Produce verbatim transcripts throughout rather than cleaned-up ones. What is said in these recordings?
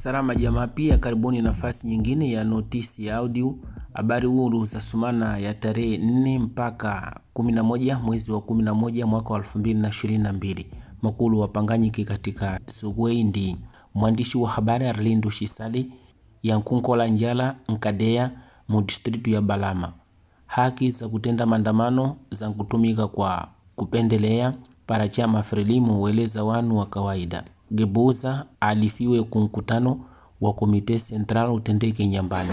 Salama jamaa, pia karibuni nafasi nyingine ya notisi ya audio. Habari huru za sumana ya tarehe nne mpaka kumi na moja mwezi wa kumi na moja mwaka wa elfu mbili na ishirini na mbili. Makulu wapanganyiki katika Sugweindi. Mwandishi wa habari Arlindo Shisali ya Nkunkola Njala Nkadea mu distritu ya Balama. Haki za kutenda maandamano za kutumika kwa kupendelea para chama Frelimu weleza wanu wa kawaida. Gebuza alifiwe kunkutano wa komite central utendeke Nyambani.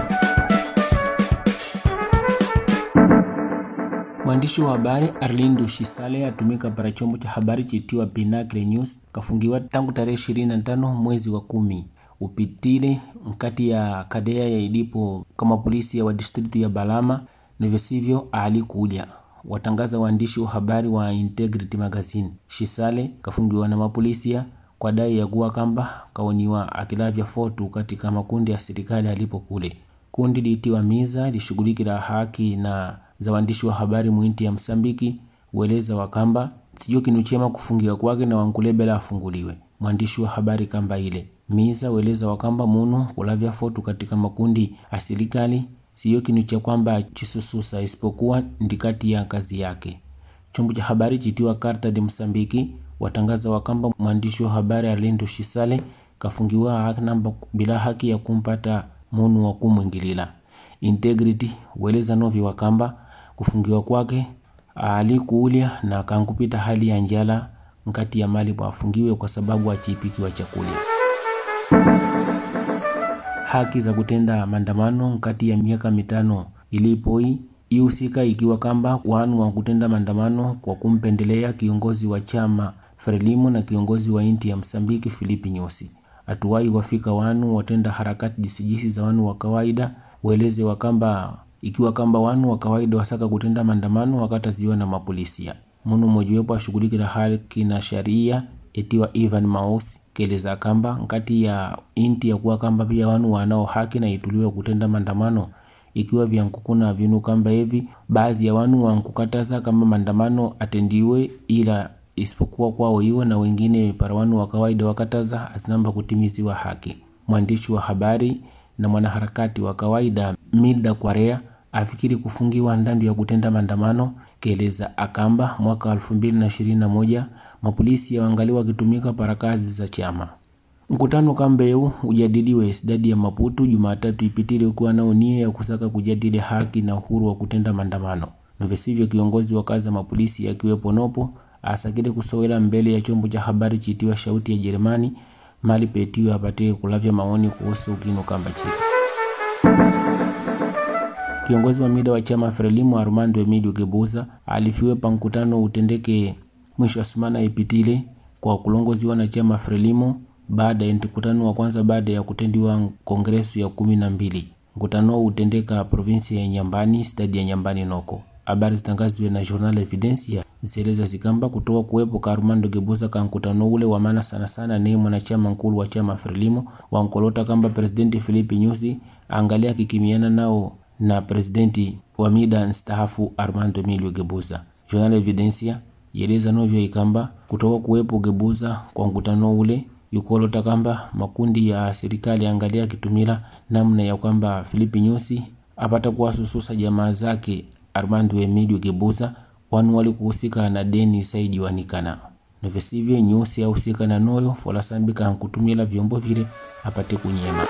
Mwandishi wa habari Arlindo Shisale atumika para chombo cha habari chitiwa Pinnacle News kafungiwa tangu tarehe ishirini na tano mwezi wa kumi upitile mkati ya kadea ya idipo kama polisi ya wa distritu ya Balama nevesivyo alikuja. Watangaza waandishi wa habari wa Integrity Magazine. Shisale kafungiwa na mapolisia kwa dai ya kuwa kamba kaoniwa akilavya foto katika makundi ya serikali alipo kule. Kundi liitiwa Miza lishughulikila haki na za waandishi wa habari muinti ya Msambiki ueleza wa kamba sio kinuchema kufungiwa kwake na wankulebela afunguliwe. Mwandishi wa habari kamba ile Miza ueleza wa kamba munu kulavya foto katika makundi asilikali sio kinucha kwamba chisususa isipokuwa ndikati ya kazi yake. Chombo cha habari chitiwa Carta de Msambiki watangaza wakamba mwandishi wa habari Arlindo Shisale kafungiwa haki namba bila haki ya kumpata munu wa kumwingilila. Integrity weleza novi wakamba kufungiwa kwake alikuulia na kankupita hali ya njala mkati ya mali afungiwe kwa sababu achipiki wa chakula. Haki za kutenda maandamano mkati ya miaka mitano ilipoi ihusika ikiwa kamba wanu wa kutenda maandamano kwa kumpendelea kiongozi wa chama Frelimu na kiongozi wa inti ya Msambiki Filipi Nyusi. Atuwai wafika wanu watenda harakati jisijisi za wanu wa kawaida ueleze wakamba ikiwa kamba wanu wa kawaida wasaka kutenda maandamano wakata ziwa na mapolisia. Munu mojuwepo ashughulikila haki na sharia etiwa Ivan Mausi keleza kamba nkati ya inti ya kuwa kamba pia wanu wanao haki na ituliwa kutenda maandamano ikiwa vyankukuna vinu kamba hivi baadhi ya wanu wankukataza kama maandamano atendiwe ila isipokuwa kwao iwe na wengine para wanu wa kawaida wakataza asinamba kutimiziwa haki. Mwandishi wa habari na mwanaharakati wa kawaida Milda Kwarea afikiri kufungiwa ndandu ya kutenda maandamano keleza akamba mwaka elfu mbili na ishirini na moja mapolisi ya wangaliwa kitumika para kazi za chama. Mkutano kambeu ujadiliwe sidadi ya Maputo Jumatatu ipitile kuwa nao nia ya kusaka kujadili haki na uhuru wa kutenda maandamano. Nivesivyo kiongozi wa kazi za mapolisi ya kiwepo nopo asakile kusowela mbele ya chombo cha habari chitiwa Shauti ya Jerumani mali petiwa apate kulavya maoni kuhusu kino kamba chipa. Kiongozi wa mida wa chama Frelimu Armando Emilio Gebuza alifiwe pa mkutano utendeke mwisho wa sumana ipitile kwa kulongoziwa na chama Frelimu baada ya mkutano wa kwanza baada ya kutendiwa kongresu ya kumi na mbili. Mkutano utendeka provinsi ya Nyambani, stadi ya Nyambani noko. Habari zitangazwe na Journal Evidencia zieleza zikamba kutoka kuwepo ka Armando Gebuza ka mkutano ule wa maana sana sana ni mwanachama mkuu wa chama Frelimu wankolota kamba presidenti Filipi Nyusi angalia kikimiana nao na presidenti wa mida nstahafu Armando Emilio Gebuza. Journal Evidencia yeleza novyo ikamba kutoka kuwepo Gebuza kwa mkutano ule yukolota kamba makundi ya serikali angalia kitumila namna ya kwamba Filipi Nyusi apata kuwasususa jamaa zake Armando Emilio Gebuza wanu wali kuhusika na deni saidi wanikana. Nevesivyo Nyusi ahusika na noyo fola sambika kutumila vyombo vile apate kunyema.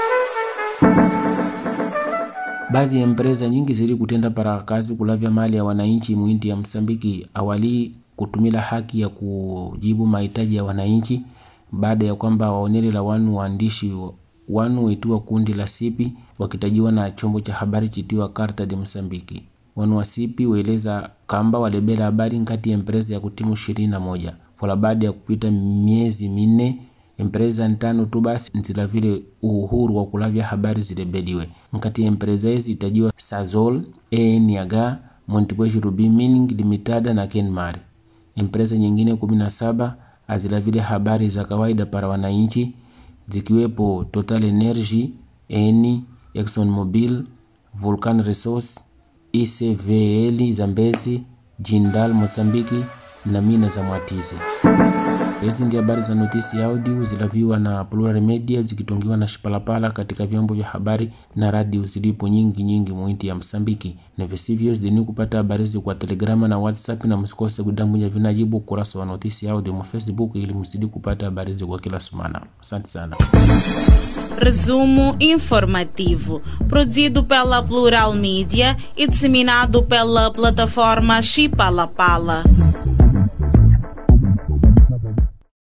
Baadhi ya empresa nyingi zili kutenda para kazi kulavya mali ya wananchi muinti ya Msambiki awali kutumila haki ya kujibu mahitaji ya wananchi baada ya kwamba waonele la wanu waandishi wanu wetua kundi la Sipi wakitajiwa na chombo cha habari chitiwa Carta de Msambiki. Wanu wa Sipi ueleza kamba walebela habari nkati ya empresa ya kutimu ishirini na moja. Fola baada ya kupita miezi minne empresa ntano tu basi ntila vile uhuru wa kulavya habari zilebediwe. Nkati ya empresa hizi itajiwa Sazol, E N H, Montepuez Ruby Mining Limitada na Kenmar. Empresa nyingine kumi na saba azila vile habari za kawaida para wananchi zikiwepo Total Energy, Eni, Exxon Mobil, Vulcan Resource, I C V L Zambezi, Jindal Mozambiki na mina za Mwatize. Hizi ndio habari za Notisi Audio zilaviwa na Plural Media zikitongiwa na Shipalapala katika vyombo vya habari na radio zilipo nyingi nyingi muinti ya Msambiki. Na visivyo zidini kupata habari zi kwa Telegrama na WhatsApp, na msikose kudamunya vinajibu ukurasa wa Notisi Audio mu Facebook ili msidi kupata habari zi kwa kila sumana. Asante sana. Resumo informativo, produzido pela Plural Media e disseminado pela plataforma Shipalapala.